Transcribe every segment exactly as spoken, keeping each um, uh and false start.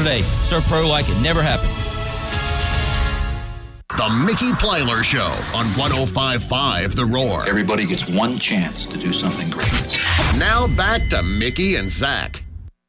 Saturday. Surf pro like it never happened. The Mickey Plyler Show on one oh five point five The Roar. Everybody gets one chance to do something great. Now back to Mickey and Zach.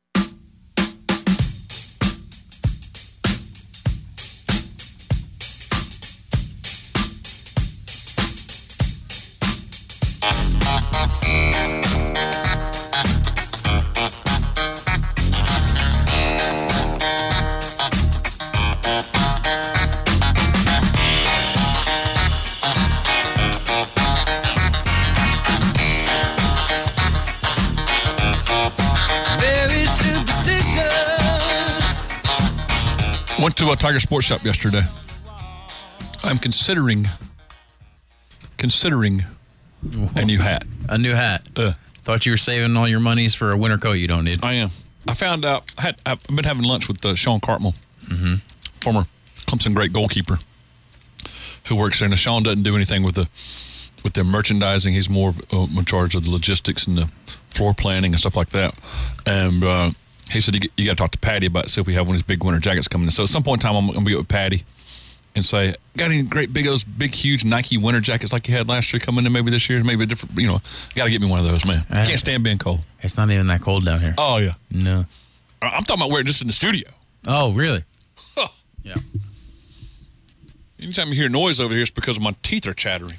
Went to a Tiger Sports Shop yesterday. I'm considering considering a new hat. A new hat. Uh, Thought you were saving all your monies for a winter coat you don't need. I am. I found out. I had, I've been having lunch with uh, Sean Cartmel, mm-hmm. former Clemson great goalkeeper, who works there. Now Sean doesn't do anything with the with the merchandising. He's more of, uh, in charge of the logistics and the floor planning and stuff like that. And uh, he said, you, you got to talk to Patty about it, see if we have one of these big winter jackets coming in. So at some point in time, I'm going to get with Patty and say, got any great big, those big, huge Nike winter jackets like you had last year coming in maybe this year? Maybe a different, you know, got to get me one of those, man. I can't stand being cold. It's not even that cold down here. Oh, yeah. No. I'm talking about wearing it just in the studio. Oh, really? Huh. Yeah. Anytime you hear noise over here, it's because my teeth are chattering.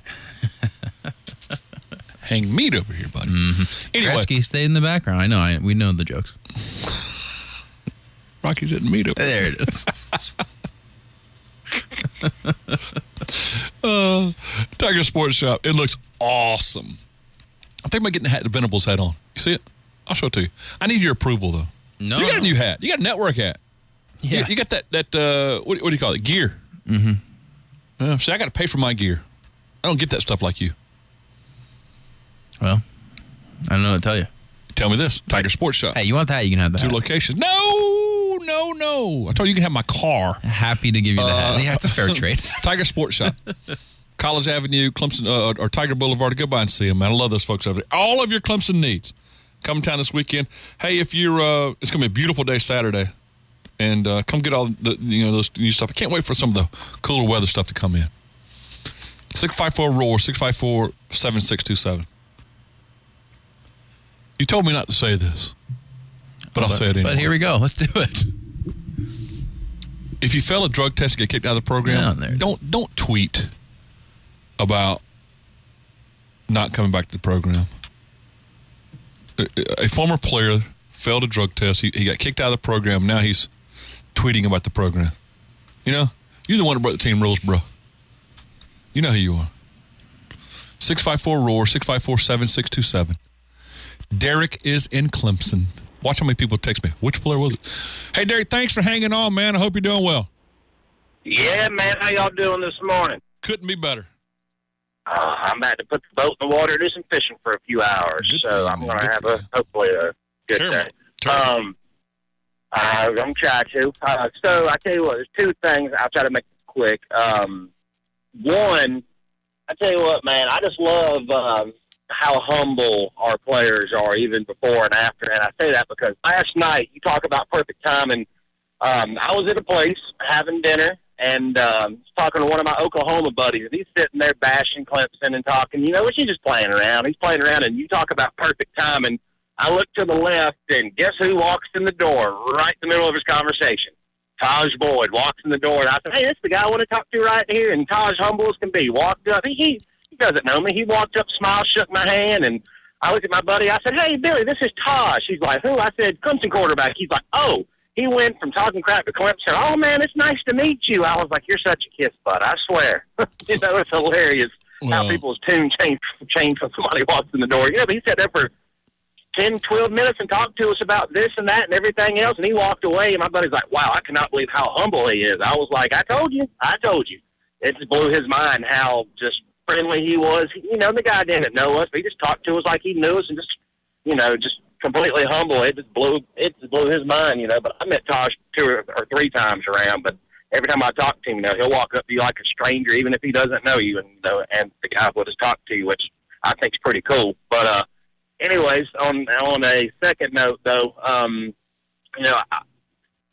Hang meat over here, buddy. Mm-hmm. Anyway. Gretzky stayed in the background. I know. I, we know the jokes. Rocky's hitting meat over there. There it is. uh, Tiger Sports Shop. It looks awesome. I think about getting the hat the Venables hat on. You see it? I'll show it to you. I need your approval, though. No. You got a new hat. You got a network hat. Yeah. You, you got that, that uh, what, what do you call it? Gear. Mm-hmm. Uh, see, I got to pay for my gear. I don't get that stuff like you. Well, I don't know what to tell you. Tell me this. Tiger Sports Shop. Hey, you want that? You can have the Two hat. locations. No, no, no. I told you you can have my car. Happy to give you the Uh, hat. Yeah, it's a fair trade. Tiger Sports Shop. College Avenue, Clemson, uh, or Tiger Boulevard. Go by and see them, man. I love those folks over there. All of your Clemson needs. Come in town this weekend. Hey, if you're, uh, it's going to be a beautiful day Saturday. And uh, come get all the, you know, those new stuff. I can't wait for some of the cooler weather stuff to come in. six five four ROAR, six five four, seven six two seven. You told me not to say this, but I'll but, say it anyway. But here we go. Let's do it. If you fail a drug test and get kicked out of the program, Yeah, don't don't tweet about not coming back to the program. A, a former player failed a drug test. He, he got kicked out of the program. Now he's tweeting about the program. You know, you're the one that broke the team rules, bro. You know who you are. six five four ROAR, six five four, seven six two seven. Derek is in Clemson. Watch how many people text me. Which player was it? Hey, Derek, thanks for hanging on, man. I hope you're doing well. Yeah, man. How y'all doing this morning? Couldn't be better. Uh, I'm about to put the boat in the water, do some fishing for a few hours. Good so you, I'm man. going to Good have for a you. hopefully a good Terrible. day. Terrible. Um, I'm going to try to. Uh, so I tell you what, there's two things. I'll try to make it quick. Um, one, I tell you what, man, I just love um, how humble our players are even before and after. And I say that because last night, you talk about perfect timing. Um, I was at a place having dinner and um, talking to one of my Oklahoma buddies. And he's sitting there bashing Clemson and talking, you know, he's just playing around. He's playing around, and you talk about perfect timing. I look to the left, and guess who walks in the door right in the middle of his conversation? Taj Boyd walks in the door, and I said, hey, this is the guy I want to talk to right here. And Taj, humble as can be, walked up. He, he he doesn't know me. He walked up, smiled, shook my hand, and I looked at my buddy. I said, hey, Billy, this is Taj. He's like, who? I said, Clemson quarterback. He's like, oh. He went from talking crap to Clemson. Oh, man, it's nice to meet you. I was like, you're such a kiss butt, I swear. You know, it's hilarious well, how people's tune change, change when somebody walks in the door. You know, but he sat there for ten, twelve minutes and talked to us about this and that and everything else, and he walked away, and my buddy's like, wow, I cannot believe how humble he is. I was like, I told you. I told you. It just blew his mind how just friendly he was. You know, the guy didn't know us, but he just talked to us like he knew us and just, you know, just completely humble. It just blew it just blew his mind, you know. But I met Tosh two or, or three times around, but every time I talk to him, you know, he'll walk up to you like a stranger, even if he doesn't know you, and you know, and the guy will just talk to you, which I think is pretty cool. But uh, anyways, on on a second note, though, um, you know, I,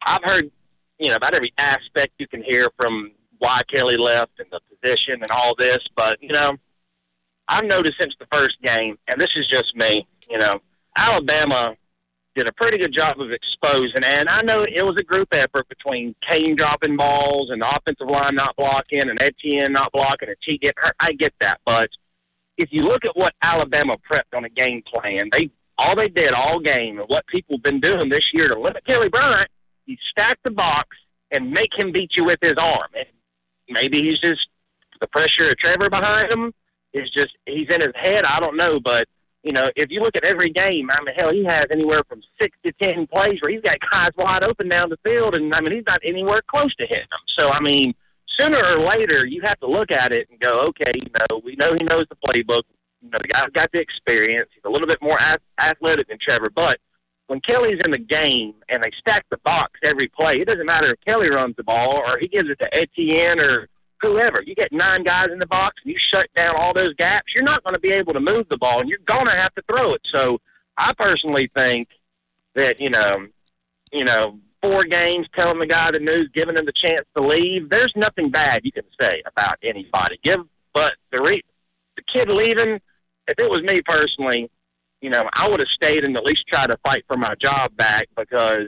I've heard, you know, about every aspect you can hear from why Kelly left and the position and all this, but, you know, I've noticed since the first game, and this is just me, you know, Alabama did a pretty good job of exposing, and I know it was a group effort between Kane dropping balls and the offensive line not blocking and Etienne not blocking and T getting hurt. I get that, but if you look at what Alabama prepped on a game plan, they all they did all game and what people have been doing this year to limit Kelly Bryant, you stack the box and make him beat you with his arm. And maybe he's just the pressure of Trevor behind him is just he's in his head. I don't know, but you know, if you look at every game, I mean, hell, he has anywhere from six to ten plays where he's got guys wide open down the field, and I mean, he's not anywhere close to hitting them. So I mean, sooner or later, you have to look at it and go, okay, you know, we know he knows the playbook. You know, the guy's got the experience. He's a little bit more athletic than Trevor, but when Kelly's in the game and they stack the box every play, it doesn't matter if Kelly runs the ball or he gives it to Etienne or whoever. You get nine guys in the box and you shut down all those gaps, you're not going to be able to move the ball, and you're going to have to throw it. So I personally think that, you know, you know, four games, telling the guy the news, giving him the chance to leave, there's nothing bad you can say about anybody. Give, but the re, the kid leaving, if it was me personally, you know, I would have stayed and at least tried to fight for my job back, because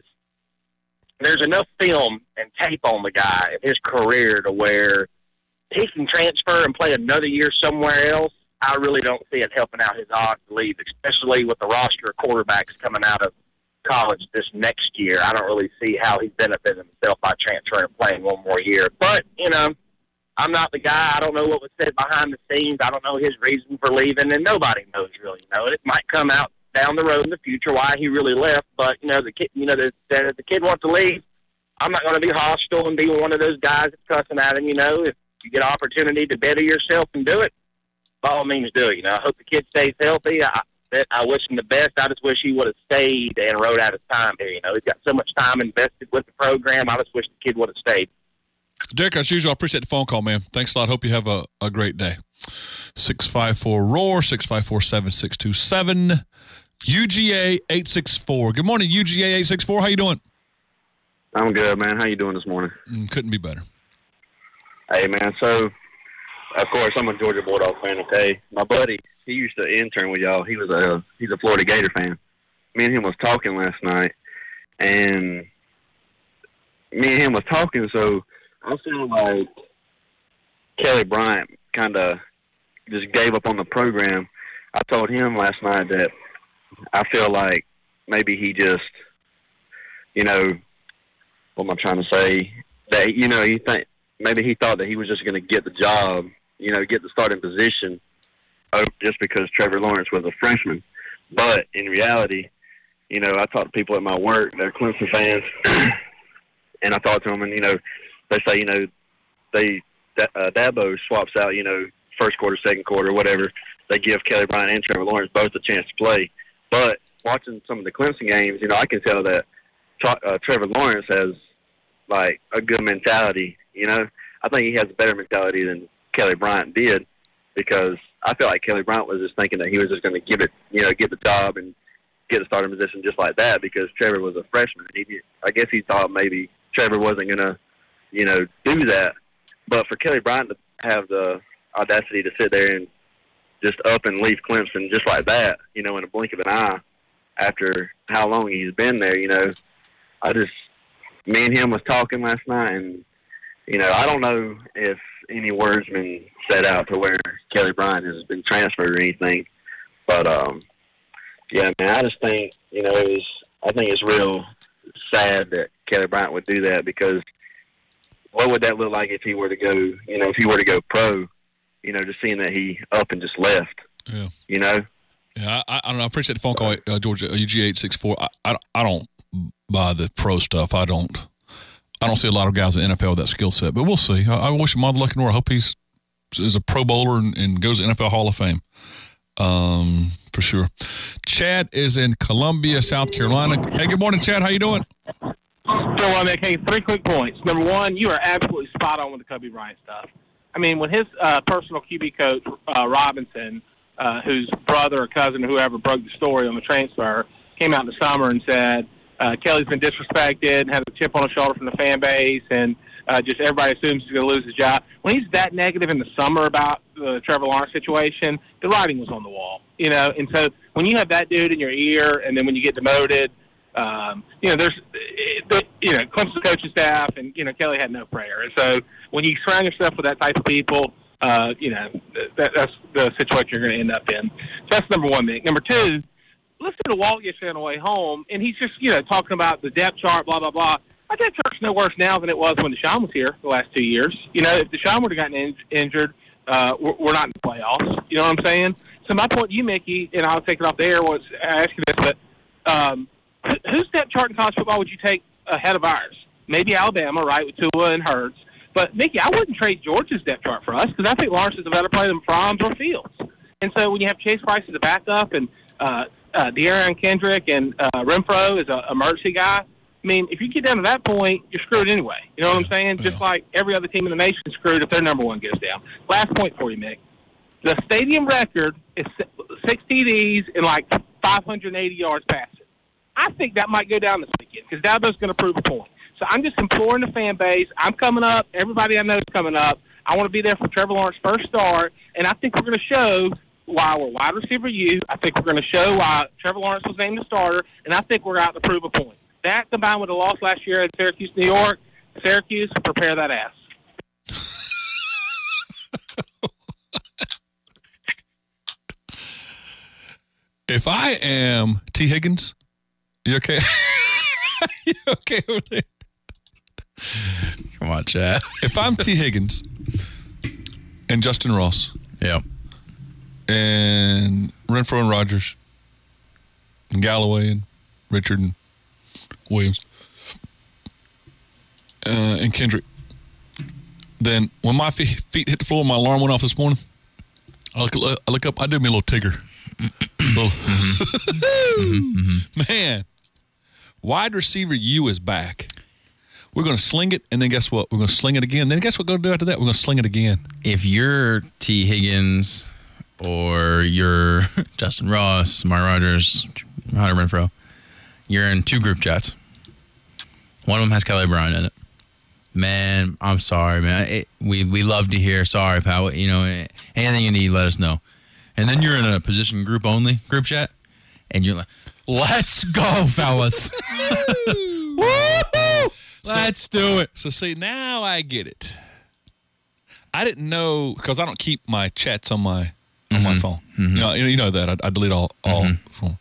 there's enough film and tape on the guy and his career to where he can transfer and play another year somewhere else. I really don't see it helping out his odds to leave, especially with the roster of quarterbacks coming out of college this next year. I don't really see how he's benefiting himself by transferring and playing one more year. But, you know, I'm not the guy. I don't know what was said behind the scenes. I don't know his reason for leaving, and nobody knows really. You know, it might come out down the road in the future why he really left. But, you know, the kid, you know, the, the, the kid wants to leave. I'm not going to be hostile and be one of those guys that's cussing at him. You know, if you get an opportunity to better yourself and do it, by all means do it. You know, I hope the kid stays healthy. I, I wish him the best. I just wish he would have stayed and rode out his time here. You know, he's got so much time invested with the program. I just wish the kid would have stayed. Derek, as usual, I appreciate the phone call, man. Thanks a lot. Hope you have a, a great day. six five four R O A R, six five four, seven six two seven, U G A eight six four. Good morning, U G A eight six four. How you doing? I'm good, man. How you doing this morning? Mm, couldn't be better. Hey, man, so, of course, I'm a Georgia Bulldog fan, okay? My buddy, he used to intern with y'all. He was a he's a Florida Gator fan. Me and him was talking last night, and me and him was talking, so I feel like Kelly Bryant kind of just gave up on the program. I told him last night that I feel like maybe he just, you know, what am I trying to say? That, you know, he think maybe he thought that he was just going to get the job, you know, get the starting position just because Trevor Lawrence was a freshman. But in reality, you know, I talk to people at my work, they're Clemson fans, and I talk to them, and, you know, they say, you know, they uh, Dabo swaps out, you know, first quarter, second quarter, whatever. They give Kelly Bryant and Trevor Lawrence both a chance to play. But watching some of the Clemson games, you know, I can tell that uh, Trevor Lawrence has, like, a good mentality, you know. I think he has a better mentality than Kelly Bryant did, because I feel like Kelly Bryant was just thinking that he was just going to give it, you know, get the job and get a starting position just like that, because Trevor was a freshman. He, I guess he thought maybe Trevor wasn't going to, you know, do that. But for Kelly Bryant to have the audacity to sit there and just up and leave Clemson just like that, you know, in a blink of an eye, after how long he's been there, you know, I just, me and him was talking last night, and, you know, I don't know if any word's been set out to where Kelly Bryant has been transferred or anything, but, um, yeah, man, I just think, you know, it was, I think it's real sad that Kelly Bryant would do that, because what would that look like if he were to go, you know, if he were to go pro, you know, just seeing that he up and just left, yeah, you know? Yeah, I, I don't know. I appreciate the phone call, uh, Georgia, U G A eight six four. I, I, I don't buy the pro stuff. I don't I don't see a lot of guys in the N F L with that skill set, but we'll see. I, I wish him all the luck in the world. I hope he's is a Pro Bowler and, and goes to N F L Hall of Fame, um, for sure. Chad is in Columbia, South Carolina. Hey, good morning, Chad. How you doing? So, I mean, okay, three quick points. Number one, you are absolutely spot on with the Kobe Bryant stuff. I mean, when his uh, personal Q B coach, uh, Robinson, uh, whose brother or cousin or whoever broke the story on the transfer, came out in the summer and said, uh, Kelly's been disrespected and had a chip on his shoulder from the fan base, and uh, just everybody assumes he's going to lose his job. When he's that negative in the summer about the Trevor Lawrence situation, the writing was on the wall, you know. And so when you have that dude in your ear, and then when you get demoted, um, you know, there's, the, you know, Clemson's coaching staff, and you know, Kelly had no prayer. And so when you surround yourself with that type of people, uh, you know, that, that's the situation you're going to end up in. So that's number one, Mick. Number two, listen to Walt yesterday on the way home, and he's just, you know, talking about the depth chart, blah, blah, blah. I think Chart's no worse now than it was when Deshaun was here the last two years. You know, if Deshaun would have gotten in, injured, uh, we're, we're not in the playoffs. You know what I'm saying? So my point to you, Mickey, and I'll take it off the air once I ask you this, but um, whose depth chart in college football would you take ahead of ours? Maybe Alabama, right, with Tua and Hurts. But, Mickey, I wouldn't trade Georgia's depth chart for us because I think Lawrence is a better player than Fromm or Fields. And so when you have Chase Price as a backup and uh, uh, De'Aaron Kendrick and uh, Renfro is an emergency guy, I mean, if you get down to that point, you're screwed anyway. You know what I'm saying? Yeah. Just like every other team in the nation is screwed if their number one goes down. Last point for you, Mick. The stadium record is six T Ds and like five hundred eighty yards passing. I think that might go down this weekend because Dabo's going to prove a point. So I'm just imploring the fan base. I'm coming up. Everybody I know is coming up. I want to be there for Trevor Lawrence's first start, and I think we're going to show why we're wide receiver U. I think we're going to show why Trevor Lawrence was named the starter, and I think we're out to prove a point. That combined with the loss last year at Syracuse, New York, Syracuse, prepare that ass. If I am T. Higgins, you okay? You okay over there? Come on, Chad. If I'm T. Higgins and Justin Ross, yeah, and Renfro and Rogers and Galloway and Richard and Williams uh, and Kendrick, then when my feet, feet hit the floor, my alarm went off this morning. I look, I look up. I do me a little Tigger. little mm-hmm. Mm-hmm. Man, wide receiver U is back. We're going to sling it, and then guess what? We're going to sling it again. Then guess what we're going to do after that? We're going to sling it again. If you're T. Higgins or you're Justin Ross, Mark Rogers, Hunter Renfro, you're in two group chats. One of them has Kelly Bryant in it. Man, I'm sorry, man. It, we we love to hear, sorry, pal. You know, anything you need, let us know. And then you're in a position group only group chat, and you're like, let's go, fellas. Woo-hoo! Let's so, do it. So, see, now I get it. I didn't know, because I don't keep my chats on my on mm-hmm. my phone. Mm-hmm. You know, you know that. I, I delete all, all mm-hmm. phone.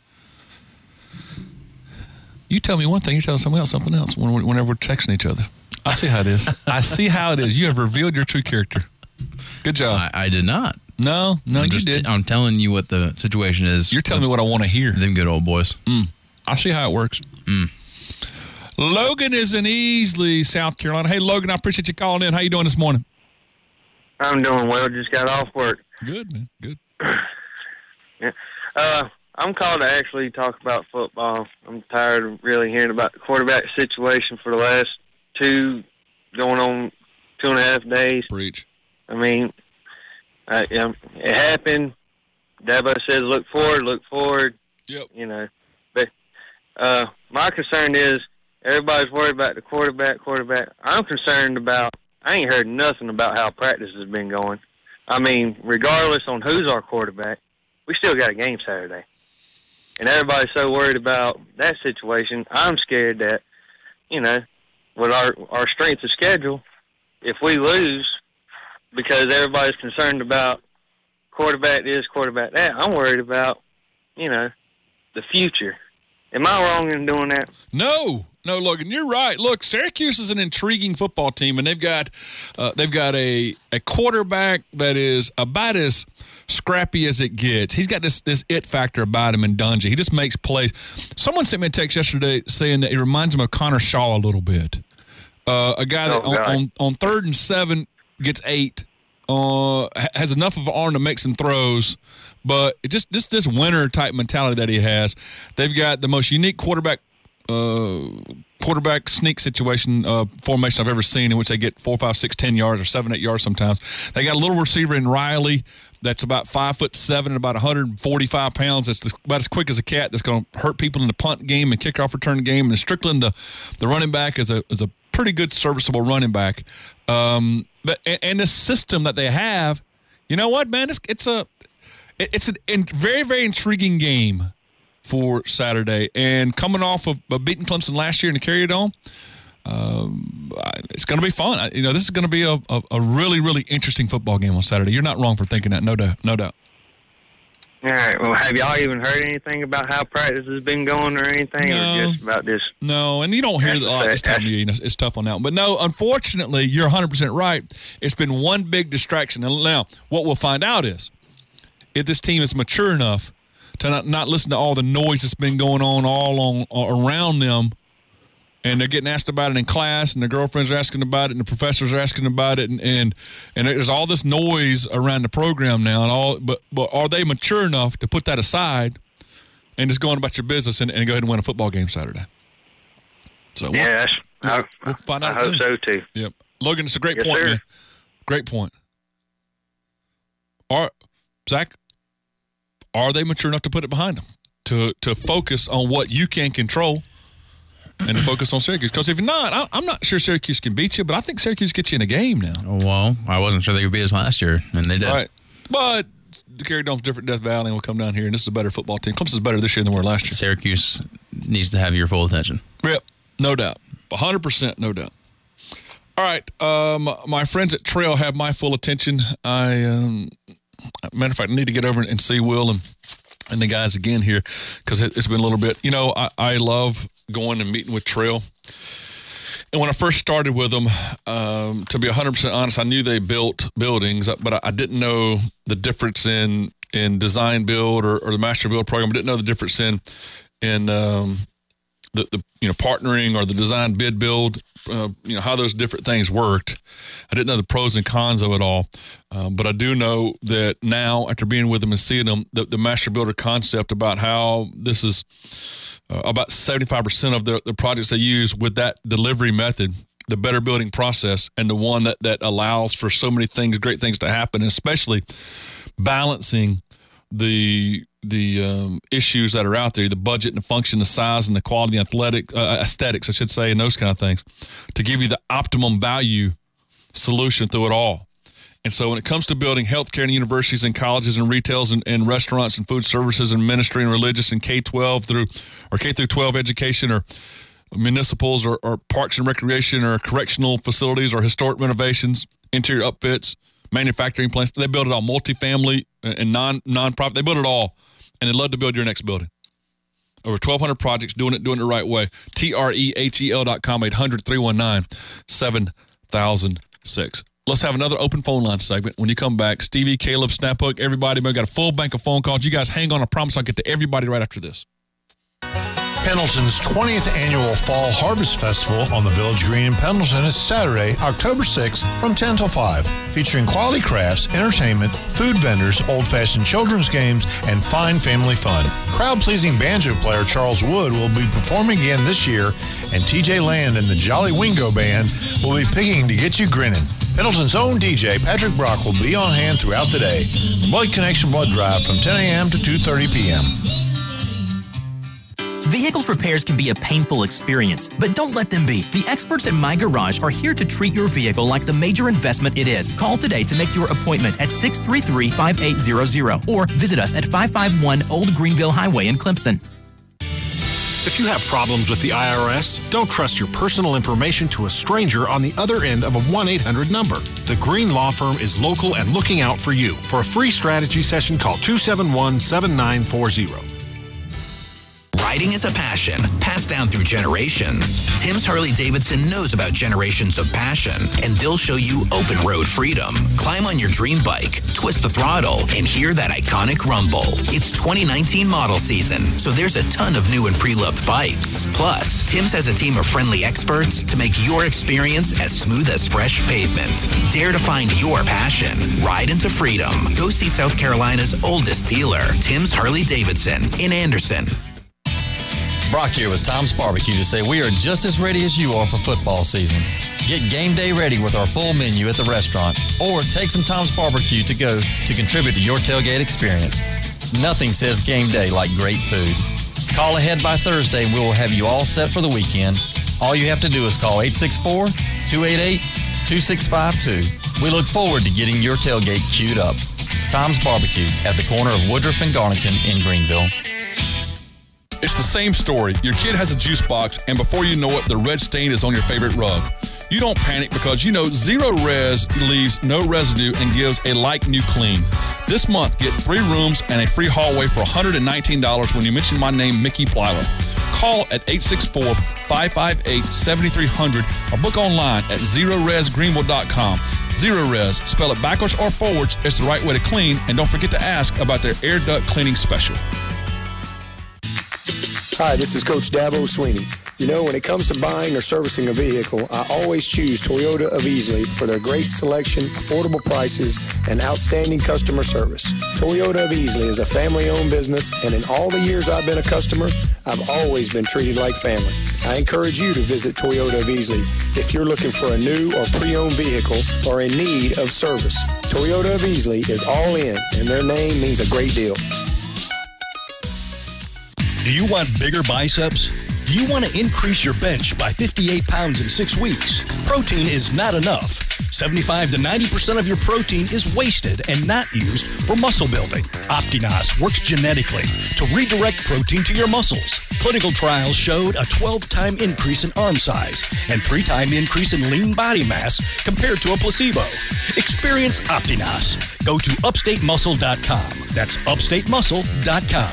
You tell me one thing, you're telling somebody else something else when, whenever we're texting each other. I see how it is. I see how it is. You have revealed your true character. Good job. I, I did not. No, no, I'm you just, did. I'm telling you what the situation is. You're telling me what I want to hear. Them good old boys. Mm. I see how it works. Mm. Logan is in Easley, South Carolina. Hey, Logan, I appreciate you calling in. How you doing this morning? I'm doing well. Just got off work. Good, man. Good. yeah. Uh, I'm called to actually talk about football. I'm tired of really hearing about the quarterback situation for the last two, going on two and a half days. Preach. I mean, uh, you know, it happened. Dabo says, look forward, look forward. Yep. You know, but uh, my concern is everybody's worried about the quarterback, quarterback. I'm concerned about, I ain't heard nothing about how practice has been going. I mean, regardless on who's our quarterback, we still got a game Saturday. And everybody's so worried about that situation. I'm scared that, you know, with our, our strength of schedule, if we lose because everybody's concerned about quarterback this, quarterback that, I'm worried about, you know, the future. Am I wrong in doing that? No. No, Logan, you're right. Look, Syracuse is an intriguing football team, and they've got uh, they've got a, a quarterback that is about as scrappy as it gets. He's got this this it factor about him in Dungy. He just makes plays. Someone sent me a text yesterday saying that he reminds him of Connor Shaw a little bit. Uh, a guy that oh, on, on, on third and seven gets eight, uh, has enough of an arm to make some throws, but it just, just this winner type mentality that he has. They've got the most unique quarterback uh, quarterback sneak situation uh, formation I've ever seen, in which they get four, five, six, ten yards or seven, eight yards sometimes. They got a little receiver in Riley that's about five foot seven and about one hundred forty-five pounds. That's about as quick as a cat. That's going to hurt people in the punt game and kickoff return game. And Strickland, the the running back, is a is a pretty good serviceable running back. Um, but and, and the system that they have, you know what, man? It's it's a it's a very very intriguing game for Saturday. And coming off of, of beating Clemson last year in the Carrier Dome, um, it's going to be fun. You know, this is going to be a, a, a really, really interesting football game on Saturday. You're not wrong for thinking that, no doubt, no doubt. All right. Well, have y'all even heard anything about how practice has been going or anything, No. or just about this? No, and you don't hear a lot this time of year. You know, it's tough on that one. But no, unfortunately, you're one hundred percent right. It's been one big distraction. And now, what we'll find out is if this team is mature enough to not, not listen to all the noise that's been going on all on around them, and they're getting asked about it in class, and their girlfriends are asking about it, and the professors are asking about it, and and, and there's all this noise around the program now. And all, but but are they mature enough to put that aside and just go on about your business and, and go ahead and win a football game Saturday? So we'll, Yes, I, we'll find I out. hope so too. Yep, Logan, it's a great Yes, point, sir. man. Great point. Are Zach? Are they mature enough to put it behind them, to to focus on what you can control, and to focus on Syracuse? Because if not, I, I'm not sure Syracuse can beat you, but I think Syracuse gets you in a game now. Well, I wasn't sure they could beat us last year, and they did. Right, but the Carrier Dome's different. Death Valley, and we'll come down here, and this is a better football team. Clemson's better this year than they were last year. Syracuse needs to have your full attention. Yep, no doubt, one hundred percent, no doubt. All right, um, my friends at Trail have my full attention. I, um, matter of fact, I need to get over and see Will and, and the guys again here because it, it's been a little bit. You know, I, I love going and meeting with Trail. And when I first started with them, um, to be one hundred percent honest, I knew they built buildings, but I, I didn't know the difference in in design build or, or the master build program. I didn't know the difference in in um, the, the you know partnering or the design bid build. Uh, you know, how those different things worked. I didn't know the pros and cons of it all. Um, but I do know that now, after being with them and seeing them, the, the master builder concept about how this is uh, about seventy-five percent of the, the projects they use with that delivery method, the better building process, and the one that, that allows for so many things, great things to happen, and especially balancing the the um, issues that are out there, the budget and the function, the size and the quality, athletic uh, aesthetics, I should say, and those kind of things, to give you the optimum value solution through it all. And so when it comes to building healthcare and universities and colleges and retails and, and restaurants and food services and ministry and religious and K twelve through or K through twelve education or municipals or, or parks and recreation or correctional facilities or historic renovations, interior upfits, manufacturing plants, they build it all, multifamily and non nonprofit. They build it all. And they'd love to build your next building. Over twelve hundred projects, doing it doing it the right way. T R E H E L dot com, eight hundred, three one nine, seven thousand six. Let's have another open phone line segment. When you come back, Stevie, Caleb, Snaphook, everybody, we've got a full bank of phone calls. You guys hang on. I promise I'll get to everybody right after this. Pendleton's twentieth Annual Fall Harvest Festival on the Village Green in Pendleton is Saturday, October sixth from ten till five, featuring quality crafts, entertainment, food vendors, old-fashioned children's games, and fine family fun. Crowd-pleasing banjo player Charles Wood will be performing again this year, and T J Land and the Jolly Wingo Band will be picking to get you grinning. Pendleton's own D J, Patrick Brock, will be on hand throughout the day. Blood Connection Blood Drive from ten a.m. to two thirty p.m. Vehicles repairs can be a painful experience, but don't let them be. The experts at My Garage are here to treat your vehicle like the major investment it is. Call today to make your appointment at six three three, five eight zero zero or visit us at five five one Old Greenville Highway in Clemson. If you have problems with the I R S, don't trust your personal information to a stranger on the other end of a one eight hundred number. The Green Law Firm is local and looking out for you. For a free strategy session, call two seven one, seven nine four zero. Riding is a passion passed down through generations. Tim's Harley-Davidson knows about generations of passion, and they'll show you open road freedom. Climb on your dream bike, twist the throttle, and hear that iconic rumble. It's twenty nineteen model season, so there's a ton of new and pre-loved bikes. Plus, Tim's has a team of friendly experts to make your experience as smooth as fresh pavement. Dare to find your passion. Ride into freedom. Go see South Carolina's oldest dealer, Tim's Harley-Davidson in Anderson. Brock here with Tom's Barbecue to say we are just as ready as you are for football season. Get game day ready with our full menu at the restaurant, or take some Tom's Barbecue to go to contribute to your tailgate experience. Nothing says game day like great food. Call ahead by Thursday and we will have you all set for the weekend. All you have to do is call eight six four, two eight eight, two six five two. We look forward to getting your tailgate queued up. Tom's Barbecue at the corner of Woodruff and Garnington in Greenville. It's the same story. Your kid has a juice box, and before you know it, the red stain is on your favorite rug. You don't panic because you know Zero Res leaves no residue and gives a like-new clean. This month, get three rooms and a free hallway for one hundred nineteen dollars when you mention my name, Mickey Plyler. Call at eight six four, five five eight, seven three zero zero or book online at zero res greenville dot com. Zero Res, spell it backwards or forwards, it's the right way to clean, and don't forget to ask about their air duct cleaning special. Hi, this is Coach Dabo Sweeney. You know, when it comes to buying or servicing a vehicle, I always choose Toyota of Easley for their great selection, affordable prices, and outstanding customer service. Toyota of Easley is a family-owned business, and in all the years I've been a customer, I've always been treated like family. I encourage you to visit Toyota of Easley if you're looking for a new or pre-owned vehicle or in need of service. Toyota of Easley is all in, and their name means a great deal. Do you want bigger biceps? Do you want to increase your bench by fifty-eight pounds in six weeks? Protein is not enough. seventy-five to ninety percent of your protein is wasted and not used for muscle building. Optinos works genetically to redirect protein to your muscles. Clinical trials showed a twelve-time increase in arm size and three-time increase in lean body mass compared to a placebo. Experience Optinos. Go to upstate muscle dot com. That's upstate muscle dot com.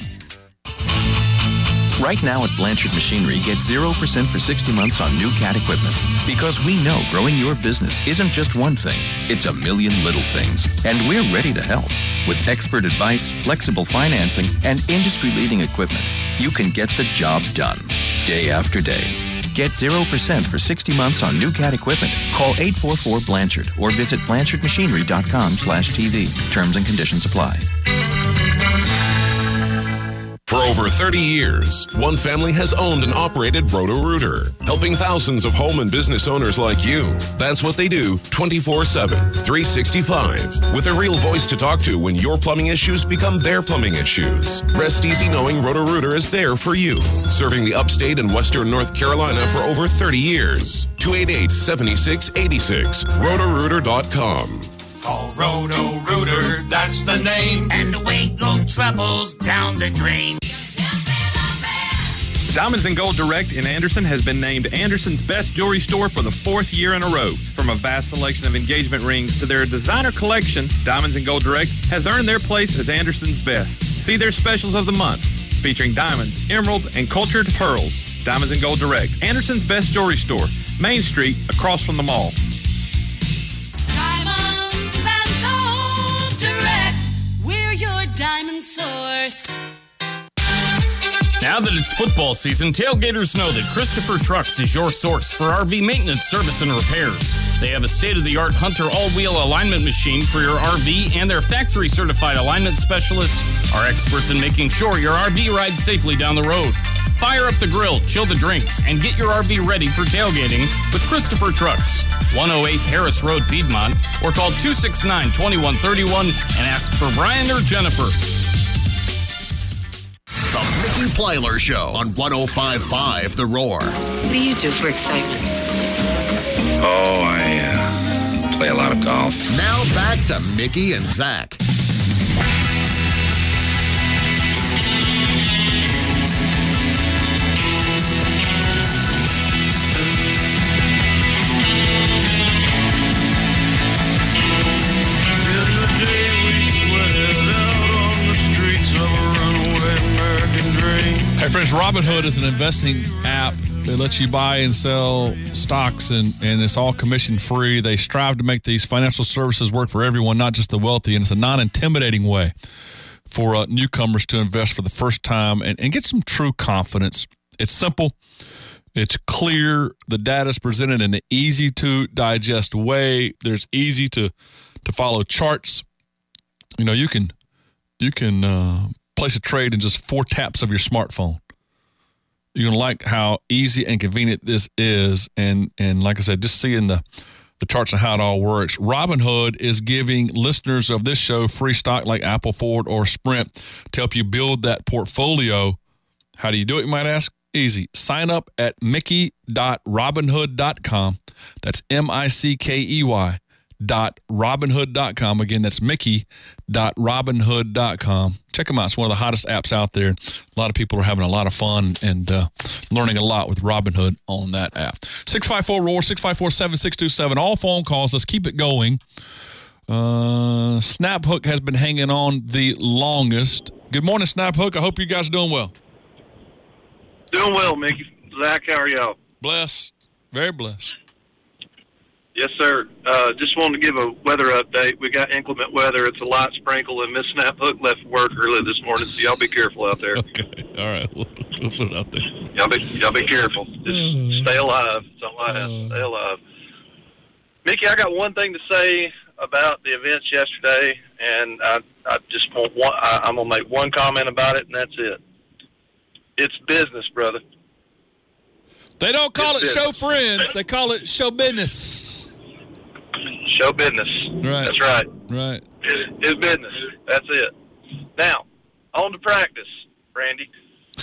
Right now at Blanchard Machinery, get zero percent for sixty months on new cat equipment. Because we know growing your business isn't just one thing, it's a million little things. And we're ready to help. With expert advice, flexible financing, and industry-leading equipment, you can get the job done, day after day. Get zero percent for sixty months on new cat equipment. Call eight four four Blanchard or visit blanchard machinery dot com slash T V. Terms and conditions apply. For over thirty years, one family has owned and operated Roto-Rooter, helping thousands of home and business owners like you. That's what they do twenty-four seven, three sixty-five, with a real voice to talk to when your plumbing issues become their plumbing issues. Rest easy knowing Roto-Rooter is there for you, serving the upstate and western North Carolina for over thirty years. two eight eight, seven six eight six, roto rooter dot com. Call Roto-Rooter, that's the name, and away go troubles down the drain. Diamonds and Gold Direct in Anderson has been named Anderson's best jewelry store for the fourth year in a row. From a vast selection of engagement rings to their designer collection, Diamonds and Gold Direct has earned their place as Anderson's best. See their specials of the month, featuring diamonds, emeralds, and cultured pearls. Diamonds and Gold Direct, Anderson's best jewelry store, Main Street, across from the mall. Diamonds and Gold Direct, we're your diamond source. Now that it's football season, tailgaters know that Christopher Trucks is your source for R V maintenance, service, and repairs. They have a state-of-the-art Hunter all-wheel alignment machine for your R V, and their factory-certified alignment specialists are experts in making sure your R V rides safely down the road. Fire up the grill, chill the drinks, and get your R V ready for tailgating with Christopher Trucks. one oh eight Harris Road, Piedmont, or call two six nine, two one three one and ask for Brian or Jennifer. The Mickey Plyler Show on one oh five point five The Roar. What do you do for excitement? Oh, I uh, play a lot of golf. Now back to Mickey and Zach. Hey friends, Robinhood is an investing app that lets you buy and sell stocks, and, and it's all commission free. They strive to make these financial services work for everyone, not just the wealthy, and it's a non-intimidating way for uh, newcomers to invest for the first time and, and get some true confidence. It's simple. It's clear. The data is presented in an easy-to-digest way. There's easy to to follow charts. You know, you can you can uh, place a trade in just four taps of your smartphone. You're going to like how easy and convenient this is. And, and like I said, just seeing the, the charts and how it all works. Robinhood is giving listeners of this show free stock like Apple, Ford, or Sprint to help you build that portfolio. How do you do it, you might ask? Easy. Sign up at mickey dot robinhood dot com. That's M I C K E Y dot robinhood dot com. Again, that's mickey dot robinhood dot com. Check them out. It's one of the hottest apps out there. A lot of people are having a lot of fun and uh, learning a lot with Robinhood on that app. six five four R O A R, six five four, seven six two seven. All phone calls. Let's keep it going. Uh, Snap Hook has been hanging on the longest. Good morning, Snap Hook. I hope you guys are doing well. Doing well, Mickey. Zach, how are y'all? Blessed. Very blessed. Yes, sir. Uh, just wanted to give a weather update. We got inclement weather. It's a light sprinkle, and Miss Snap Hook left work early this morning, so y'all be careful out there. Okay. All right. We'll, we'll put it out there. Y'all be, y'all be careful. Just stay alive. That's all I have. Stay alive. Mickey, I got one thing to say about the events yesterday, and I, I just want one, I, I'm going to make one comment about it, and that's it. It's business, brother. They don't call it's it business. show friends. They call it show business. Show business. Right. That's right. Right. It, it's business. That's it. Now, on to practice, Randy.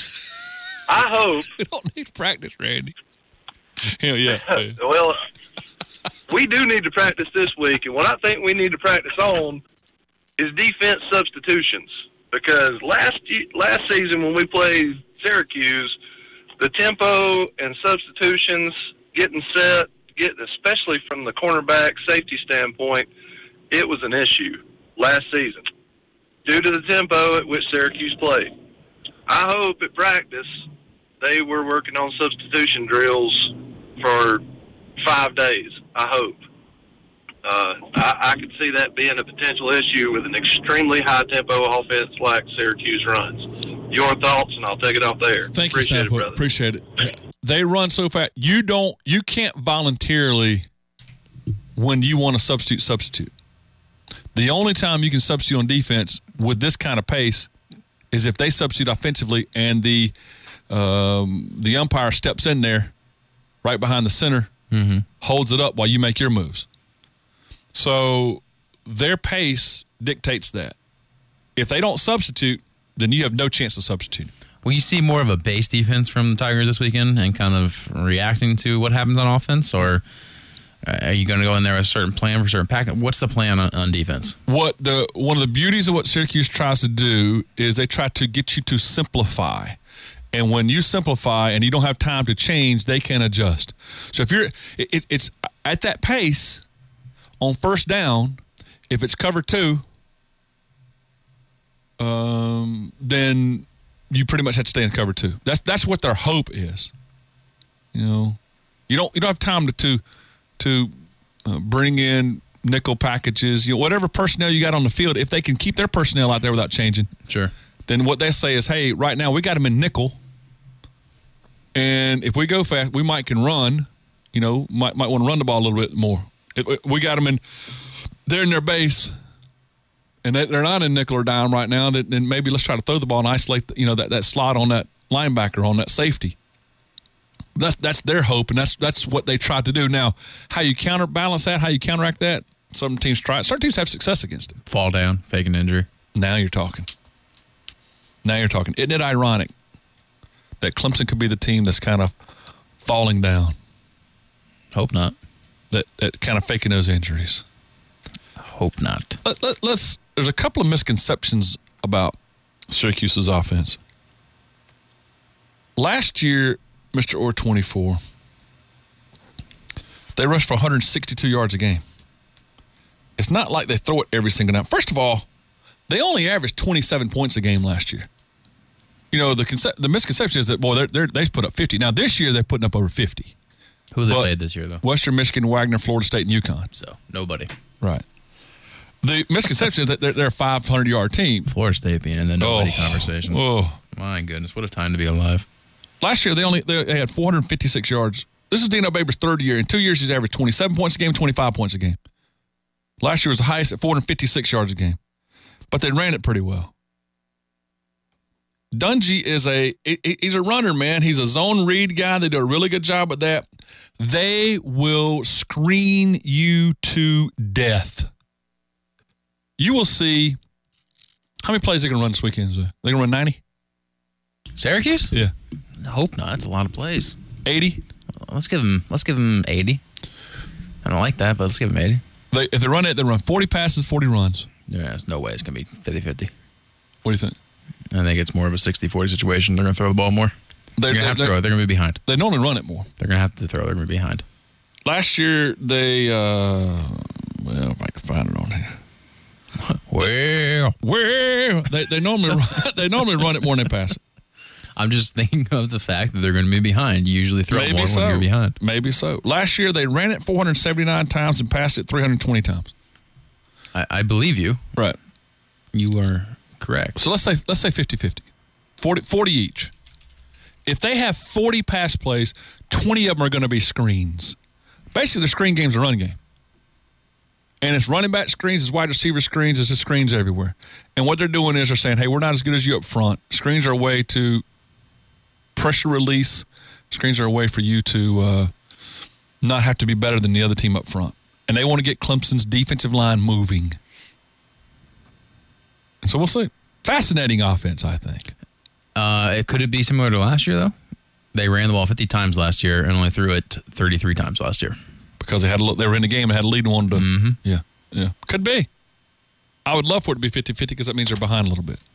I hope. We don't need practice, Randy. Yeah, yeah. yeah. Well, we do need to practice this week, and what I think we need to practice on is defense substitutions. Because last last season when we played Syracuse, the tempo and substitutions, getting set, getting especially from the cornerback safety standpoint, it was an issue last season due to the tempo at which Syracuse played. I hope at practice they were working on substitution drills for five days. I hope. Uh, I, I could see that being a potential issue with an extremely high-tempo offense like Syracuse runs. Your thoughts, and I'll take it off there. Thank Appreciate you, it, Snap. brother. Appreciate it. They run so fast. You don't. You can't voluntarily, when you want to substitute, substitute. The only time you can substitute on defense with this kind of pace is if they substitute offensively and the um, the umpire steps in there right behind the center, mm-hmm. holds it up while you make your moves. So their pace dictates that. If they don't substitute, then you have no chance to substitute. Will you see more of a base defense from the Tigers this weekend and kind of reacting to what happens on offense, or are you going to go in there with a certain plan for a certain pack? What's the plan on, on defense? What the one of the beauties of what Syracuse tries to do is they try to get you to simplify. And when you simplify and you don't have time to change, they can adjust. So if you're, it, it, it's at that pace on first down, if it's cover two, um, then you pretty much have to stay in cover two. That's that's what their hope is. You know, you don't you don't have time to to, to uh, bring in nickel packages. You know, whatever personnel you got on the field, if they can keep their personnel out there without changing, sure. Then what they say is, hey, right now we got them in nickel, and if we go fast, we might can run. You know, might might want to run the ball a little bit more. If we got them in, they're in their base, and they're not in nickel or dime right now. Then maybe let's try to throw the ball and isolate, the, you know, that, that slot on that linebacker, on that safety. That's that's their hope, and that's that's what they try to do. Now, how you counterbalance that, how you counteract that, some teams try. Certain teams have success against it. Fall down, fake an injury. Now you're talking. Now you're talking. Isn't it ironic that Clemson could be the team that's kind of falling down? Hope not. That, that kind of faking those injuries. Hope not. Let, let, let's. There's a couple of misconceptions about Syracuse's offense. Last year, Mister Orr twenty-four, they rushed for one hundred sixty-two yards a game. It's not like they throw it every single night. First of all, they only averaged twenty-seven points a game last year. You know, the conce- the misconception is that, boy, they're, they're, they put up fifty. Now, this year, they're putting up over fifty. Who they But played this year, though? Western Michigan, Wagner, Florida State, and UConn. So, nobody. Right. The misconception is that they're, they're a five hundred yard team. Florida State being in the nobody Oh. conversation. Oh. My goodness, what a time to be alive. Last year, they only they had four hundred fifty-six yards. This is Dino Babers' third year. In two years, he's averaged twenty-seven points a game, twenty-five points a game. Last year was the highest at four hundred fifty-six yards a game. But they ran it pretty well. Dungy is a he- he's a runner, man. He's a zone read guy. They do a really good job with that. They will screen you to death. You will see how many plays they can run this weekend. They can run ninety. Syracuse? Yeah. I hope not. It's a lot of plays. eighty. Let's give them. Let's give them eighty. I don't like that, but let's give them eighty. They, if they run it, they run forty passes, forty runs. Yeah, there's no way it's gonna be fifty-fifty. What do you think? I think it's more of a sixty-forty situation. They're gonna throw the ball more. They're, they're gonna have to throw it. They're gonna be behind. They normally run it more. They're gonna have to throw. They're gonna be behind. Last year they, uh, well, if I can find it on here. Well, well, they they normally run, they normally run it more than they pass it. I'm just thinking of the fact that they're going to be behind. You usually throw it more so. when you're behind. Maybe so. Last year they ran it four hundred seventy-nine times and passed it three hundred twenty times. I, I believe you. Right. You are correct. So let's say let's say fifty-fifty. forty, forty each. If they have forty pass plays, twenty of them are going to be screens. Basically, the screen game's a run game. And it's running back screens, it's wide receiver screens, it's just screens everywhere. And what they're doing is they're saying, hey, we're not as good as you up front. Screens are a way to pressure release. Screens are a way for you to uh, not have to be better than the other team up front. And they want to get Clemson's defensive line moving. And so we'll see. Fascinating offense, I think. Uh, it could it be similar to last year, though? They ran the ball fifty times last year and only threw it thirty-three times last year. Because they had a, they were in the game and had a lead and wanted to. Mm-hmm. Yeah, yeah. Could be. I would love for it to be fifty-fifty because that means they're behind a little bit.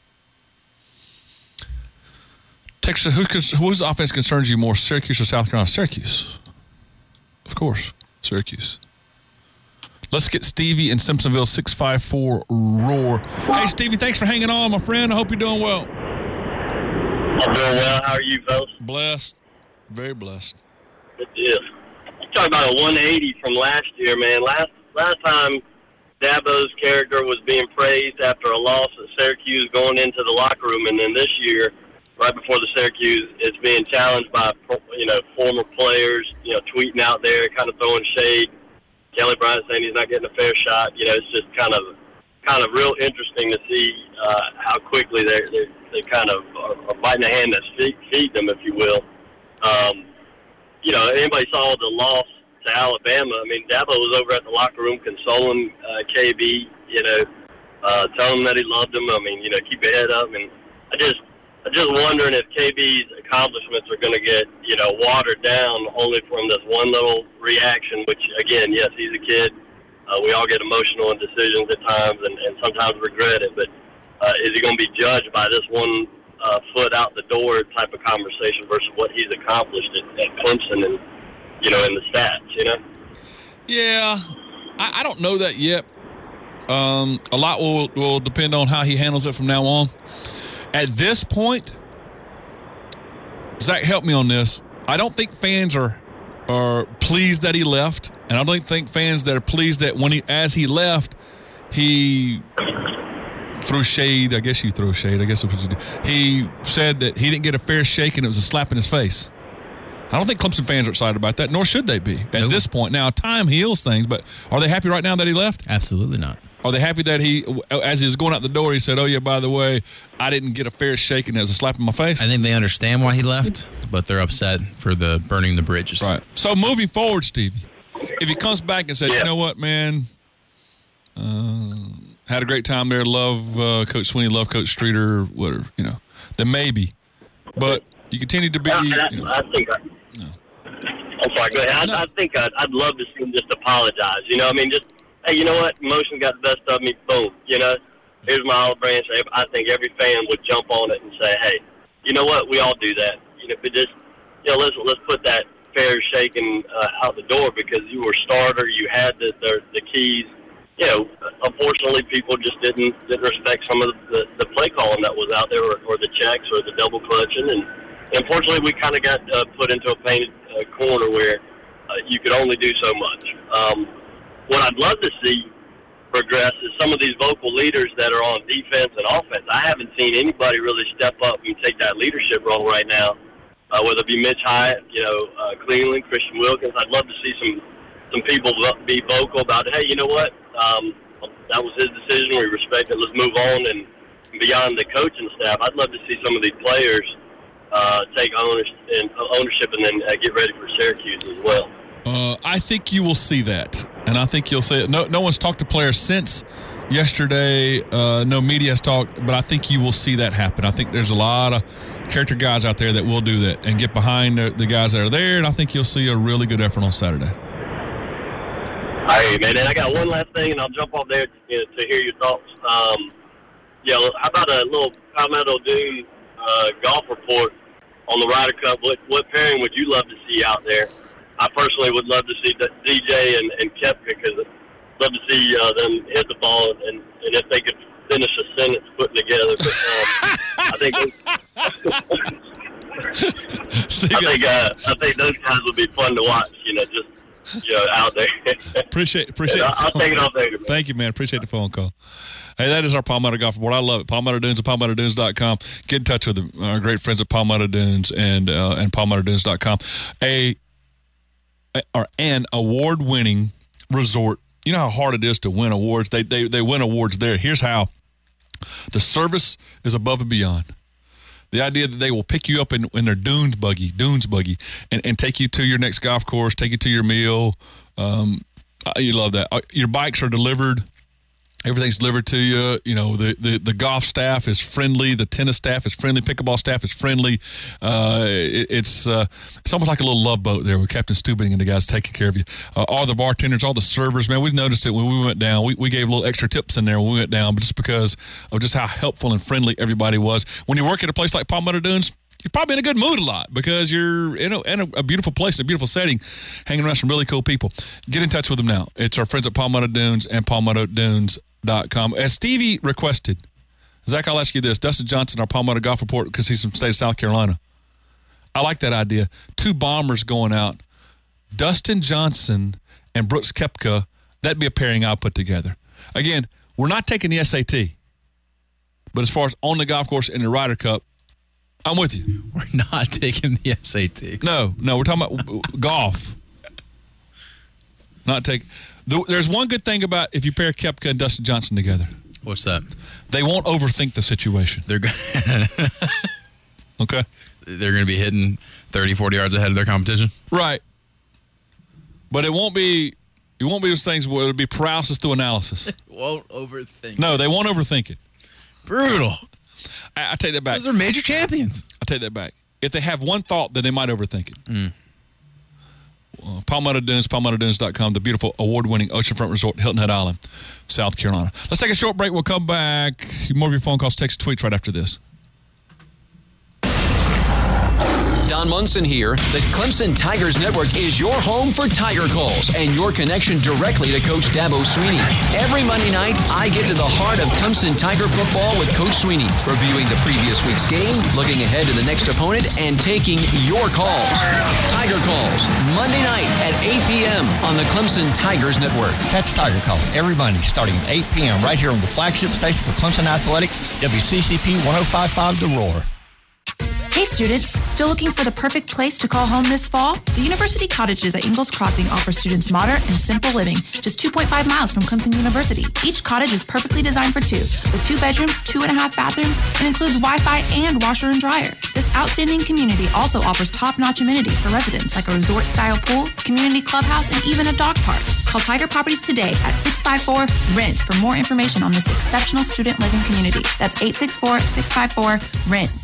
Texas, who, whose offense concerns you more, Syracuse or South Carolina? Syracuse. Of course, Syracuse. Let's get Stevie in Simpsonville, six five four Roar. Hey, Stevie, thanks for hanging on, my friend. I hope you're doing well. I'm doing well. How are you, fellas? Blessed. Very blessed. Good deal. You talk about a one eighty from last year, man. Last last time Dabo's character was being praised after a loss at Syracuse going into the locker room, and then this year, right before the Syracuse, it's being challenged by, you know, former players, you know, tweeting out there, kind of throwing shade. Kelly Bryant saying he's not getting a fair shot. You know, it's just kind of kind of real interesting to see uh, how quickly they they they kind of are, are biting the hand that feed, feed them, if you will. Um, you know, anybody saw the loss to Alabama? I mean, Dabo was over at the locker room consoling uh, K B. You know, uh, telling him that he loved him. I mean, you know, keep your head up. And I just, I'm just wondering if K B's accomplishments are going to get, you know, watered down only from this one little reaction. Which, again, yes, he's a kid. Uh, we all get emotional in decisions at times, and, and sometimes regret it. But uh, is he going to be judged by this one uh, foot out the door type of conversation versus what he's accomplished at, at Clemson and, you know, in the stats? You know. Yeah, I, I don't know that yet. Um, a lot will will depend on how he handles it from now on. At this point, Zach, help me on this. I don't think fans are are pleased that he left, and I don't think fans that are pleased that when he as he left, he threw shade. I guess you threw shade. I guess that's what you do. He said that he didn't get a fair shake, and it was a slap in his face. I don't think Clemson fans are excited about that, nor should they be at nope. this point. Now, time heals things, but are they happy right now that he left? Absolutely not. Are they happy that he, as he was going out the door, he said, oh, yeah, by the way, I didn't get a fair shake and it was a slap in my face? I think they understand why he left, but they're upset for the burning the bridges. Right. So moving forward, Stevie, if he comes back and says, yeah. you know what, man, uh, had a great time there, love uh, Coach Sweeney, love Coach Streeter, whatever, you know, then maybe. But you continue to be, I, I, you know. I think I, no. I'm sorry, go ahead. I, I think I'd, I'd love to see him just apologize. You know, I mean, just, hey, you know what? Emotion got the best of me. Boom. You know, here's my olive branch. I think every fan would jump on it and say, hey, you know what? We all do that. You know, but just, you know, let's let's put that fair shaking uh, out the door because you were starter. You had the, the the keys. You know, unfortunately, people just didn't didn't respect some of the, the play calling that was out there, or, or the checks, or the double clutching, and unfortunately, we kind of got uh, put into a painted uh, corner where uh, you could only do so much. Um, What I'd love to see progress is some of these vocal leaders that are on defense and offense. I haven't seen anybody really step up and take that leadership role right now, uh, whether it be Mitch Hyatt, you know, uh, Cleveland, Christian Wilkins. I'd love to see some some people be vocal about, hey, you know what, um, that was his decision. We respect it. Let's move on and, beyond the coaching staff, I'd love to see some of these players uh, take ownership and, ownership and then uh, get ready for Syracuse as well. Uh, I think you will see that, and I think you'll see it. No, no one's talked to players since yesterday. Uh, no media has talked, but I think you will see that happen. I think there's a lot of character guys out there that will do that and get behind the, the guys that are there, and I think you'll see a really good effort on Saturday. All right, man. And I got one last thing, and I'll jump off there to, you know, to hear your thoughts. Um, you know, how about a little Palmetto Dune uh, golf report on the Ryder Cup? What, what pairing would you love to see out there? I personally would love to see D J and, and Koepka, because I'd love to see uh, them hit the ball, and, and if they could finish a sentence putting together. But, um, I think those, I think uh, I think those guys would be fun to watch. You know, just you know, out there. appreciate appreciate. I'll, I'll take it off there. Man. Thank you, man. Appreciate the phone call. Hey, that is our Palmetto Golf Report. I love it. Palmetto Dunes at palmetto dunes dot com. Get in touch with them, our great friends at Palmetto Dunes and uh, and palmetto dunes dot com. A or an award-winning resort. You know how hard it is to win awards. They they they win awards there. Here's how: the service is above and beyond. The idea that they will pick you up in, in their dunes buggy, dunes buggy, and, and take you to your next golf course, take you to your meal. Um, you love that. Your bikes are delivered. Everything's delivered to you. You know, the, the, the golf staff is friendly. The tennis staff is friendly. Pickleball staff is friendly. Uh, it, it's uh, it's almost like a little love boat there with Captain Stubing and the guys taking care of you. Uh, all the bartenders, all the servers, man, we've noticed it when we went down. We, we gave a little extra tips in there when we went down, but just because of just how helpful and friendly everybody was. When you work at a place like Palmetto Dunes, you're probably in a good mood a lot because you're in a, in a, a beautiful place, a beautiful setting, hanging around some really cool people. Get in touch with them now. It's our friends at Palmetto Dunes and palmetto dunes dot com. As Stevie requested, Zach, I'll ask you this. Dustin Johnson, our Palmetto Golf Report, because he's from the state of South Carolina. I like that idea. Two bombers going out. Dustin Johnson and Brooks Koepka, that'd be a pairing I'll put together. Again, we're not taking the S A T, but as far as on the golf course in the Ryder Cup, I'm with you. We're not taking the S A T. No, no, we're talking about golf. Not take. There's one good thing about if you pair Koepka and Dustin Johnson together. What's that? They won't overthink the situation. They're go- okay. They're going to be hitting thirty, forty yards ahead of their competition. Right. But it won't be. It won't be those things where it'll be paralysis through analysis. Won't overthink. No, they won't overthink it. Brutal. I, I take that back. Those are major champions. I take that back. If they have one thought, then they might overthink it. Mm. Uh, Palmetto Dunes, palmetto dunes dot com, the beautiful award-winning oceanfront resort, Hilton Head Island, South Carolina. Let's take a short break. We'll come back. More of your phone calls, texts, tweets right after this. Don Munson here. The Clemson Tigers Network is your home for Tiger calls and your connection directly to Coach Dabo Swinney. Every Monday night, I get to the heart of Clemson Tiger football with Coach Swinney, reviewing the previous week's game, looking ahead to the next opponent, and taking your calls. Tiger Calls, Monday night at eight p.m. on the Clemson Tigers Network. That's Tiger Calls every Monday starting at eight p.m. right here on the flagship station for Clemson Athletics, W C C P one oh five point five The Roar. Hey students, still looking for the perfect place to call home this fall? The University Cottages at Ingalls Crossing offer students modern and simple living, just two point five miles from Clemson University. Each cottage is perfectly designed for two, with two bedrooms, two and a half bathrooms, and includes Wi-Fi and washer and dryer. This outstanding community also offers top-notch amenities for residents like a resort-style pool, community clubhouse, and even a dog park. Call Tiger Properties today at six five four, R E N T for more information on this exceptional student living community. That's eight six four, six five four, R E N T.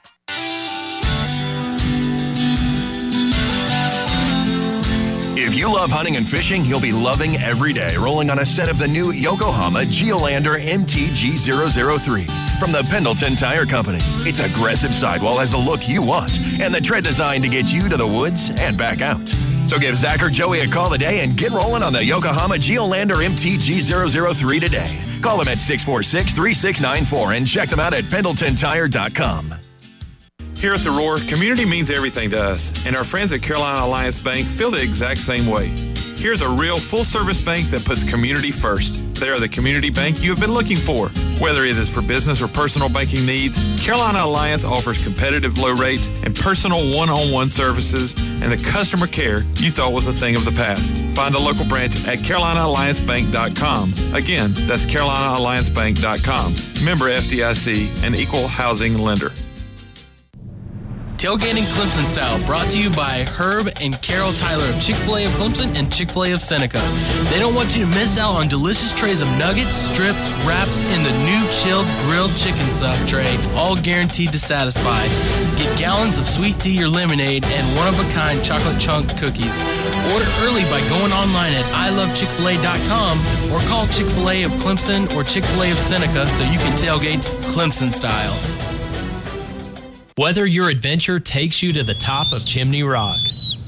If you love hunting and fishing, you'll be loving every day rolling on a set of the new Yokohama Geolandar M T G zero zero three from the Pendleton Tire Company. Its aggressive sidewall has the look you want and the tread designed to get you to the woods and back out. So give Zach or Joey a call today and get rolling on the Yokohama Geolandar M T G zero zero three today. Call them at six four six, three six nine four and check them out at pendleton tire dot com. Here at The Roar, community means everything to us, and our friends at Carolina Alliance Bank feel the exact same way. Here's a real full-service bank that puts community first. They are the community bank you have been looking for. Whether it is for business or personal banking needs, Carolina Alliance offers competitive low rates and personal one-on-one services and the customer care you thought was a thing of the past. Find a local branch at carolina alliance bank dot com. Again, that's carolina alliance bank dot com. Member F D I C, an equal housing lender. Tailgating Clemson Style, brought to you by Herb and Carol Tyler of Chick-fil-A of Clemson and Chick-fil-A of Seneca. They don't want you to miss out on delicious trays of nuggets, strips, wraps, and the new chilled grilled chicken sub tray, all guaranteed to satisfy. Get gallons of sweet tea or lemonade and one-of-a-kind chocolate chunk cookies. Order early by going online at i love chick fil a dot com or call Chick-fil-A of Clemson or Chick-fil-A of Seneca so you can tailgate Clemson Style. Whether your adventure takes you to the top of Chimney Rock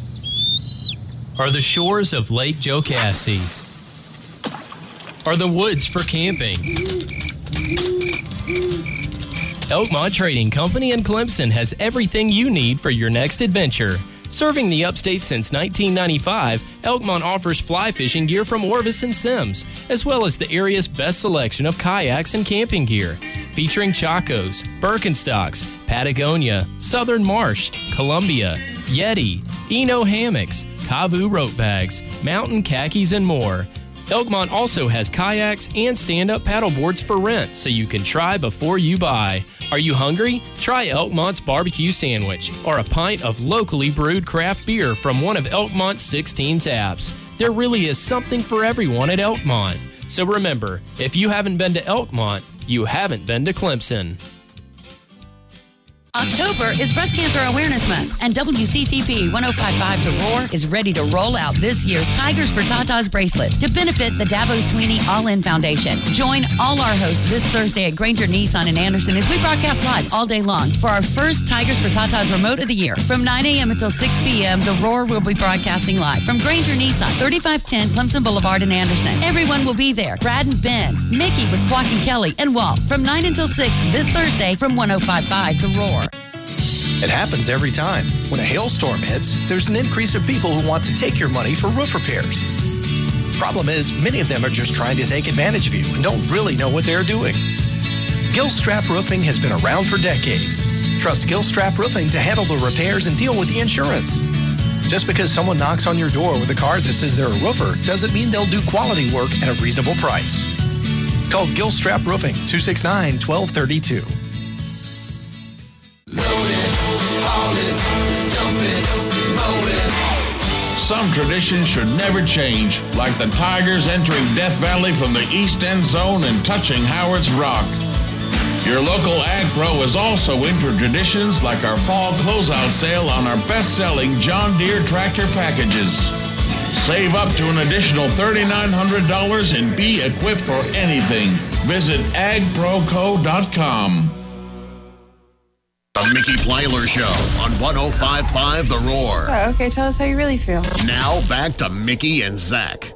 or the shores of Lake Jocassee or the woods for camping, Elkmont Trading Company in Clemson has everything you need for your next adventure. Serving the upstate since nineteen ninety-five, Elkmont offers fly fishing gear from Orvis and Sims, as well as the area's best selection of kayaks and camping gear, featuring Chacos, Birkenstocks, Patagonia, Southern Marsh, Columbia, Yeti, Eno hammocks, Kavu rope bags, mountain khakis, and more. Elkmont also has kayaks and stand-up paddleboards for rent, so you can try before you buy. Are you hungry? Try Elkmont's barbecue sandwich or a pint of locally brewed craft beer from one of Elkmont's sixteen taps. There really is something for everyone at Elkmont. So remember, if you haven't been to Elkmont, you haven't been to Clemson. October is Breast Cancer Awareness Month, and W C C P one oh five point five The Roar is ready to roll out this year's Tigers for Tatas bracelet to benefit the Dabo Sweeney All-In Foundation. Join all our hosts this Thursday at Granger Nissan in Anderson as we broadcast live all day long for our first Tigers for Tatas remote of the year. From nine a.m. until six p.m., The Roar will be broadcasting live from Granger Nissan, thirty-five ten Clemson Boulevard in Anderson. Everyone will be there. Brad and Ben, Mickey with Joaquin Kelly, and Walt from nine until six this Thursday from one oh five point five The Roar. It happens every time. When a hailstorm hits, there's an increase of people who want to take your money for roof repairs. Problem is, many of them are just trying to take advantage of you and don't really know what they're doing. Gilstrap Roofing has been around for decades. Trust Gilstrap Roofing to handle the repairs and deal with the insurance. Just because someone knocks on your door with a card that says they're a roofer doesn't mean they'll do quality work at a reasonable price. Call Gilstrap Roofing, two six nine, one two three two. Some traditions should never change, like the Tigers entering Death Valley from the East End Zone and touching Howard's Rock. Your local Ag Pro is also into traditions like our fall closeout sale on our best-selling John Deere tractor packages. Save up to an additional three thousand nine hundred dollars and be equipped for anything. Visit ag pro co dot com. The Mickey Plyler Show on one oh five point five The Roar. Oh, okay, tell us how you really feel. Now back to Mickey and Zach.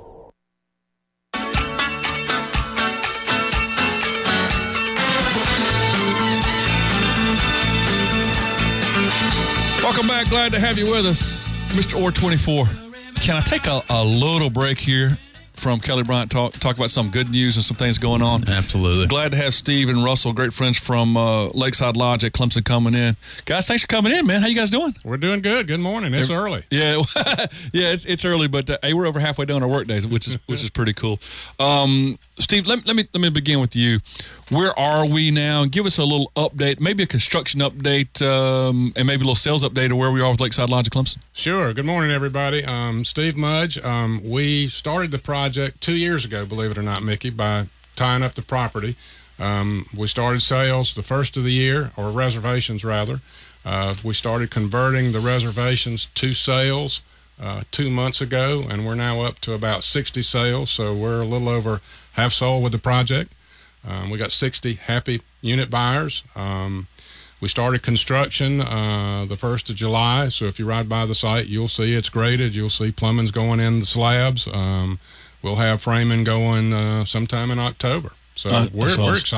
Welcome back. Glad to have you with us, Mister Orr twenty-four. Can I take a, a little break here from Kelly Bryant talk talk about some good news and some things going on? Absolutely. Glad to have Steve and Russell, great friends from uh, Lakeside Lodge at Clemson, coming in. Guys, thanks for coming in, man. How you guys doing? We're doing good. Good morning. It's Every, early. Yeah, yeah, it's it's early, but uh, hey, we're over halfway done our work days, which is which is pretty cool. Um, Steve, let, let me let me begin with you. Where are we now? Give us a little update, maybe a construction update, um, and maybe a little sales update of where we are with Lakeside Lodge at Clemson. Sure. Good morning, everybody. Um, Steve Mudge. Um, we started the project two years ago, believe it or not, Mickey, by tying up the property. Um, we started sales the first of the year, or reservations rather. Uh, we started converting the reservations to sales uh, two months ago, and we're now up to about sixty sales. So we're a little over half sold with the project. Um, we got sixty happy unit buyers. Um, we started construction uh, the first of July. So if you ride by the site, you'll see it's graded. You'll see plumbing's going in the slabs. Um, we'll have framing going uh, sometime in October. So uh, we're, awesome. we're excited.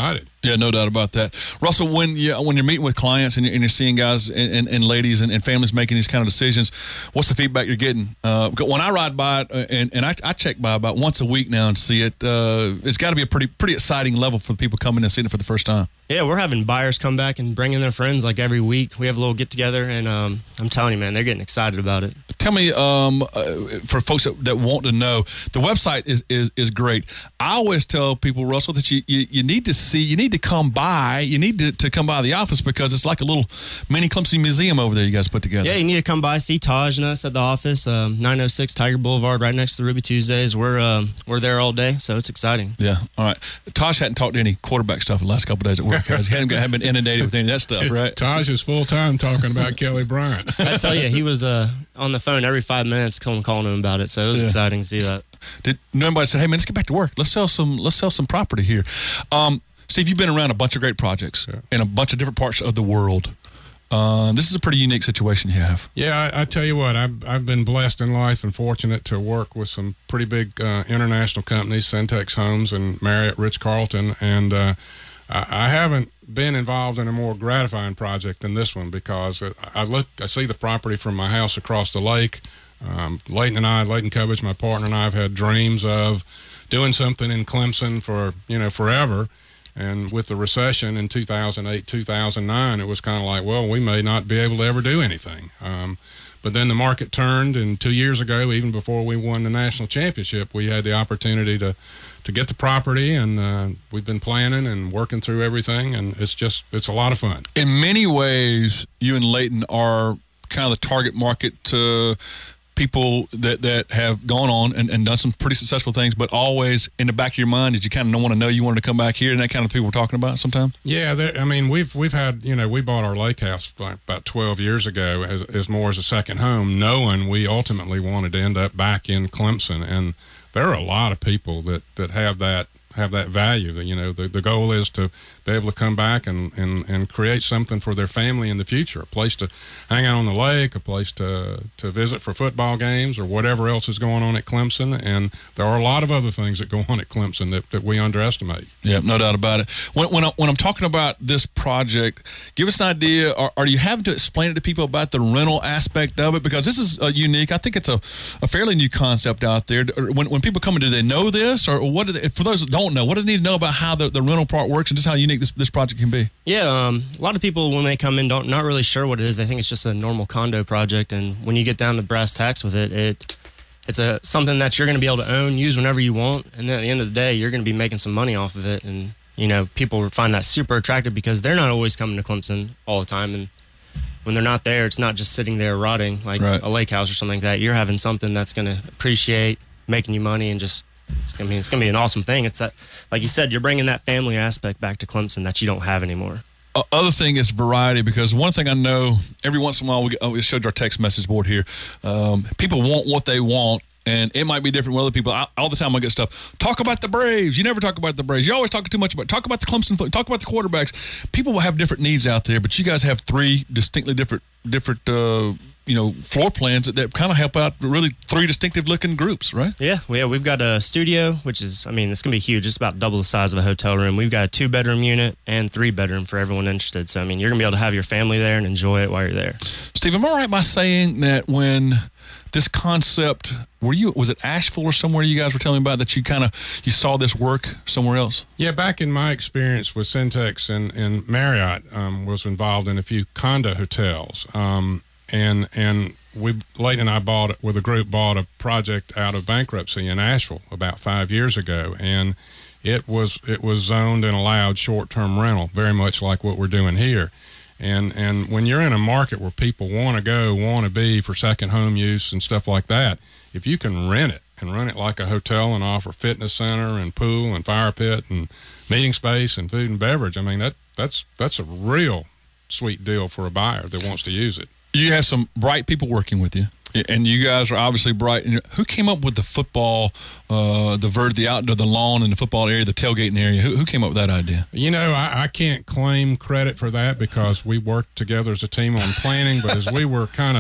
Yeah, no doubt about that. Russell, when you when you're meeting with clients and you're, and you're seeing guys and, and, and ladies and, and families making these kind of decisions, what's the feedback you're getting? Uh, when I ride by it, and, and I, I check by about once a week now and see it, uh, it's got to be a pretty pretty exciting level for the people coming and seeing it for the first time. Yeah, we're having buyers come back and bring in their friends like every week. We have a little get-together, and um, I'm telling you, man, they're getting excited about it. Tell me, um, uh, for folks that, that want to know, the website is, is is great. I always tell people, Russell, that you, you, you need to see, you need to come by, you need to, to come by the office because it's like a little mini Clemson museum over there you guys put together. Yeah, you need to come by, see Taj and us at the office, um, nine oh six Tiger Boulevard, right next to Ruby Tuesdays. We're um, we're there all day, so it's exciting. Yeah, all right. Taj hadn't talked to any quarterback stuff the last couple of days at work because he hadn't, hadn't been inundated with any of that stuff, right? Taj is full-time talking about Kelly Bryant. I tell you, he was uh, on the phone every five minutes calling, calling him about it, so it was Yeah. exciting to see that. Did nobody say, "Hey man, let's get back to work. Let's sell some. Let's sell some property here." Um, Steve, you've been around a bunch of great projects yeah. in a bunch of different parts of the world. Uh, this is a pretty unique situation you have. Yeah, I, I tell you what, I've I've been blessed in life and fortunate to work with some pretty big uh, international companies, Centex Homes and Marriott, Ritz-Carlton, and uh, I, I haven't been involved in a more gratifying project than this one because I look, I see the property from my house across the lake. Um, Leighton and I, Leighton Covich, my partner, and I have had dreams of doing something in Clemson for, you know, forever. And with the recession in two thousand eight, two thousand nine, it was kind of like, well, we may not be able to ever do anything. Um, but then the market turned, and two years ago, even before we won the national championship, we had the opportunity to, to get the property, and uh, we've been planning and working through everything, and it's just, it's a lot of fun. In many ways, you and Leighton are kind of the target market to people that, that have gone on and, and done some pretty successful things, but always in the back of your mind, did you kind of want to know you wanted to come back here and that kind of people we're talking about sometime? Yeah, I mean, we've we've had, you know, we bought our lake house like about twelve years ago as, as more as a second home, knowing we ultimately wanted to end up back in Clemson. And there are a lot of people that, that have that have that value. That, you know, the, the goal is to be able to come back and, and, and create something for their family in the future, a place to hang out on the lake, a place to, to visit for football games or whatever else is going on at Clemson. And there are a lot of other things that go on at Clemson that, that we underestimate. Yeah, no doubt about it. When, when, I, when I'm talking about this project, give us an idea, or are you having to explain it to people about the rental aspect of it? Because this is uh, unique. I think it's a, a fairly new concept out there. When, when people come in, do they know this? Or what do they, for those that don't know, what do they need to know about how the, the rental part works and just how unique this, this project can be? Yeah, um, a lot of people when they come in don't not really sure what it is. They think it's just a normal condo project, and when you get down to brass tacks with it, it it's a something that you're going to be able to own, use whenever you want, and then at the end of the day, you're going to be making some money off of it. And you know, people find that super attractive because they're not always coming to Clemson all the time, and when they're not there, it's not just sitting there rotting like right. a lake house or something like that. You're having something that's going to appreciate, making you money, and just It's gonna be it's gonna be an awesome thing. It's that, like you said, you're bringing that family aspect back to Clemson that you don't have anymore. Uh, other thing is variety, because one thing I know, every once in a while we, oh, we showed our text message board here. Um, people want what they want, and it might be different with other people. I, all the time I get stuff. Talk about the Braves. You never talk about the Braves. You always talk too much about. Talk about the Clemson. Talk about the quarterbacks. People will have different needs out there, but you guys have three distinctly different different. Uh, you know, floor plans that, that kind of help out really three distinctive looking groups, right? Yeah, yeah, we've got a studio, which is, I mean, it's going to be huge. It's about double the size of a hotel room. We've got a two bedroom unit and three bedroom for everyone interested. So, I mean, you're going to be able to have your family there and enjoy it while you're there. Steve, am I right by saying that when this concept, were you, was it Asheville or somewhere you guys were telling me about that you kind of, you saw this work somewhere else? Yeah, back in my experience with Centex and, and Marriott, um, was involved in a few condo hotels. Um, And and we, Leighton and I bought it with a group, bought a project out of bankruptcy in Asheville about five years ago, and it was it was zoned and allowed short-term rental, very much like what we're doing here. And and when you're in a market where people want to go, want to be for second home use and stuff like that, if you can rent it and run it like a hotel and offer fitness center and pool and fire pit and meeting space and food and beverage, I mean that that's that's a real sweet deal for a buyer that wants to use it. You have some bright people working with you, and you guys are obviously bright. Who came up with the football, uh, the vert, the outdoor, the lawn, and the football area, the tailgating area? Who, who came up with that idea? You know, I, I can't claim credit for that because we worked together as a team on planning. But as we were kind of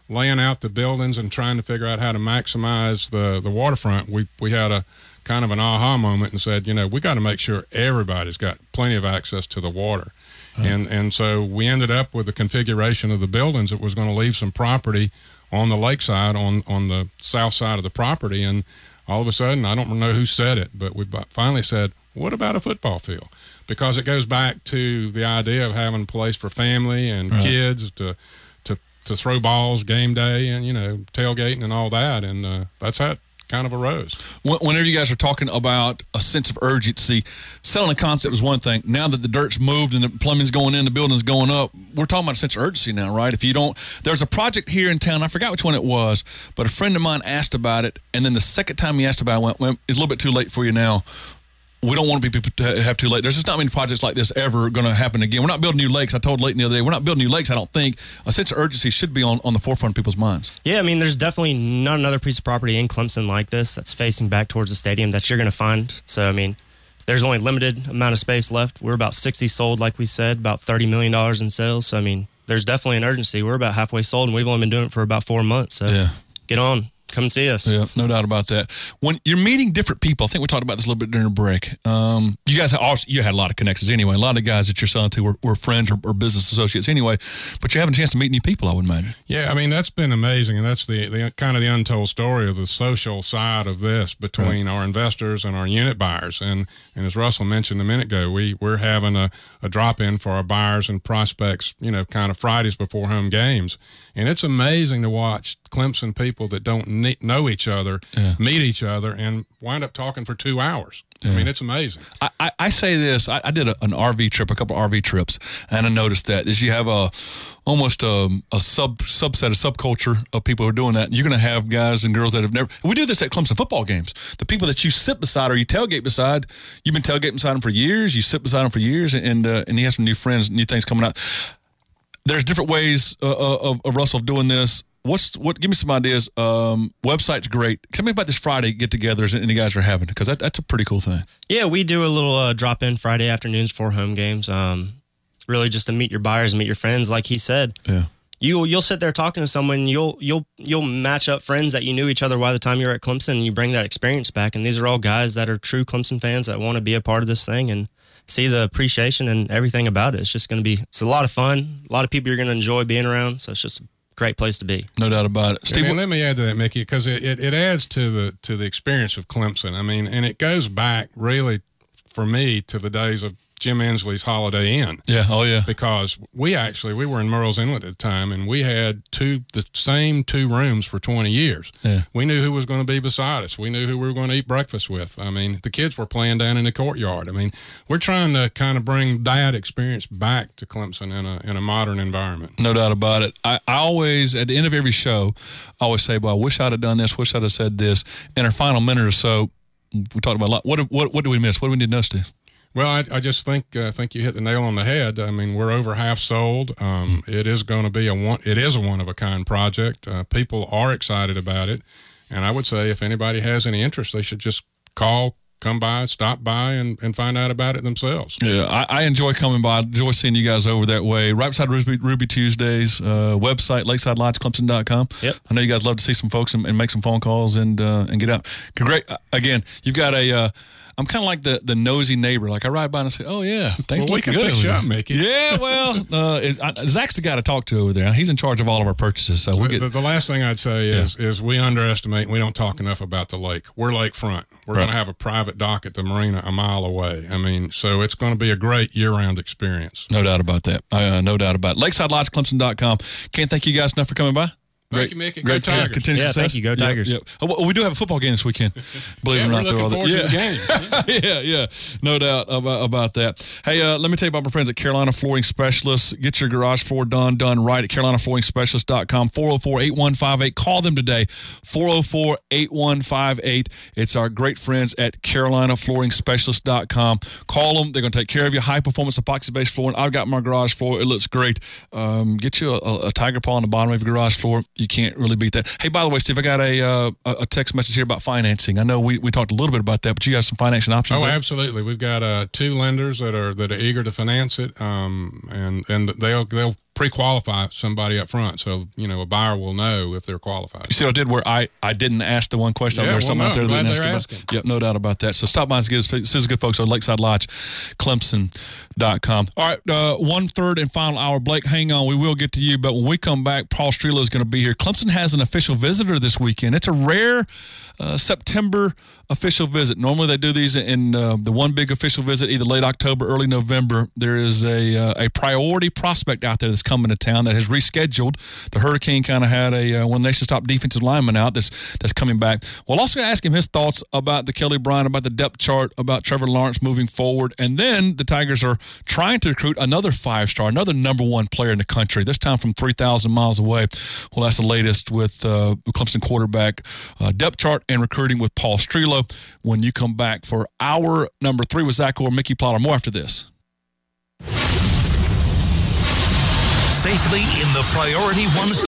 laying out the buildings and trying to figure out how to maximize the, the waterfront, we, we had a kind of an aha moment and said, you know, we got to make sure everybody's got plenty of access to the water. Uh-huh. And, and so we ended up with the configuration of the buildings that was going to leave some property on the lakeside, on, on the south side of the property. And all of a sudden, I don't know who said it, but we finally said, what about a football field? Because it goes back to the idea of having a place for family and right. kids to, to, to throw balls game day and, you know, tailgating and all that. And uh, that's how it kind of arose. Whenever you guys are talking about a sense of urgency, selling a concept was one thing. Now that the dirt's moved and the plumbing's going in, the building's going up, we're talking about a sense of urgency now, right? If you don't, there's a project here in town, I forgot which one it was, but a friend of mine asked about it, and then the second time he asked about it, I went, well, it's a little bit too late for you now. We don't want to be people to have too late. There's just not many projects like this ever going to happen again. We're not building new lakes. I told Leighton the other day, we're not building new lakes. I don't think a sense of urgency should be on, on the forefront of people's minds. Yeah, I mean, there's definitely not another piece of property in Clemson like this that's facing back towards the stadium that you're going to find. So, I mean, there's only limited amount of space left. We're about sixty sold, like we said, about thirty million dollars in sales. So, I mean, there's definitely an urgency. We're about halfway sold, and we've only been doing it for about four months. So, yeah. Get on. Come and see us. Yeah, no doubt about that. When you're meeting different people, I think we talked about this a little bit during the break. Um, you guys, have, you had a lot of connections anyway. A lot of guys that you're selling to were, were friends or, or business associates anyway. But you're having a chance to meet new people, I would imagine. Yeah, I mean, that's been amazing, and that's the, the kind of the untold story of the social side of this between right. our investors and our unit buyers. And and as Russell mentioned a minute ago, we we're having a, a drop in for our buyers and prospects, you know, kind of Fridays before home games. And it's amazing to watch Clemson people that don't ne- know each other yeah. meet each other and wind up talking for two hours. Yeah. I mean, it's amazing. I, I, I say this. I, I did a, an R V trip, a couple of R V trips, and I noticed that is you have a almost a, a sub subset, a subculture of people who are doing that. You're going to have guys and girls that have never. We do this at Clemson football games. The people that you sit beside or you tailgate beside, you've been tailgating beside them for years. You sit beside them for years, and uh, and he has some new friends, new things coming out. There's different ways uh, of, of Russell doing this. What's what? Give me some ideas. Um, website's great. Tell me about this Friday get-togethers and you guys are having, because that, that's a pretty cool thing. Yeah, we do a little uh, drop-in Friday afternoons for home games. Um, really, just to meet your buyers and meet your friends, like he said. Yeah. You you'll sit there talking to someone. And you'll you'll you'll match up friends that you knew each other by the time you were at Clemson, and you bring that experience back. And these are all guys that are true Clemson fans that want to be a part of this thing and see the appreciation and everything about it. It's just going to be. It's a lot of fun. A lot of people you're going to enjoy being around. So it's just great place to be. No doubt about it. Steve, I mean, let me add to that, Mickey, because it, it, it adds to the to the experience of Clemson. I mean, and it goes back really for me to the days of Jim Ensley's Holiday Inn. Yeah, oh yeah. Because we actually, we were in Murrells Inlet at the time, and we had two the same two rooms for twenty years. Yeah. We knew who was going to be beside us. We knew who we were going to eat breakfast with. I mean, the kids were playing down in the courtyard. I mean, we're trying to kind of bring that experience back to Clemson in a in a modern environment. No doubt about it. I, I always, at the end of every show, I always say, well, I wish I'd have done this, wish I'd have said this. In our final minute or so, we talked about a lot. What, what, what do we miss? What do we need to know, Steve? Well, I, I just think uh, think you hit the nail on the head. I mean, we're over half sold. Um, it is going to be a one. It is a one of a kind project. Uh, people are excited about it, and I would say if anybody has any interest, they should just call, come by, stop by, and, and find out about it themselves. Yeah, I, I enjoy coming by. I enjoy seeing you guys over that way. Right beside Ruby, Ruby Tuesdays, uh, website, lakeside lodge clemson dot com. Yep. I know you guys love to see some folks and, and make some phone calls and uh, and get out. Great. Again, you've got a uh, – I'm kind of like the, the nosy neighbor. Like I ride by and I say, "Oh yeah, things well, we look can good fix you over up, Mickey." Yeah, well, uh, it, I, Zach's the guy to talk to over there. He's in charge of all of our purchases. So we the, get the, the last thing I'd say is yeah. is we underestimate. We don't talk enough about the lake. We're lakefront. We're right. going to have a private dock at the marina a mile away. I mean, so it's going to be a great year-round experience. No doubt about that. Uh, no doubt about it. lakeside lodge clemson dot com. Can't thank you guys enough for coming by. Thank great, you, Mickey. Great Go Tigers. Continued yeah, success. thank you. Go Tigers. Yep, yep. Oh, we do have a football game this weekend. Believe yeah, it or not, we're looking forward yeah. to the game. yeah, yeah, no doubt about, about that. Hey, uh, let me tell you about my friends at Carolina Flooring Specialists. Get your garage floor done, done right at carolina flooring specialist dot com. four oh four, eight one five eight. Call them today. four oh four, eight one five eight. It's our great friends at carolina flooring specialist dot com. Call them. They're going to take care of you. High performance epoxy-based flooring. I've got my garage floor. It looks great. Um, get you a, a tiger paw on the bottom of your garage floor. You can't really beat that. Hey, by the way, Steve, I got a uh, a text message here about financing. I know we, we talked a little bit about that, but you have some financing options. Oh, there? Absolutely. We've got uh, two lenders that are that are eager to finance it, um, and and they'll they'll pre-qualify somebody up front, so you know a buyer will know if they're qualified. You see what I did where I, I didn't ask the one question. Yeah, There's well, something no, out there I'm that glad didn't they're ask about. asking. Yep, no doubt about that. So stop by and give us is good folks on Lakeside Lodge, Clemson dot com. All right, uh, one third and final hour. Blake, hang on. We will get to you, but when we come back, Paul Strelo is going to be here. Clemson has an official visitor this weekend. It's a rare uh, September official visit. Normally they do these in uh, the one big official visit, either late October, early November. There is a uh, a priority prospect out there that's coming to town that has rescheduled. The Hurricane kind of had a uh, one nation top defensive lineman out that's that's coming back. We'll also ask him his thoughts about the Kelly Bryant, about the depth chart, about Trevor Lawrence moving forward, and then the Tigers are trying to recruit another five star, another number one player in the country. This time from three thousand miles away. Well, that's the latest with uh, Clemson quarterback uh, depth chart and recruiting with Paul Strelo. When you come back for hour number three with Zach Orr, Mickey Plyler. More after this. Safely in the Priority One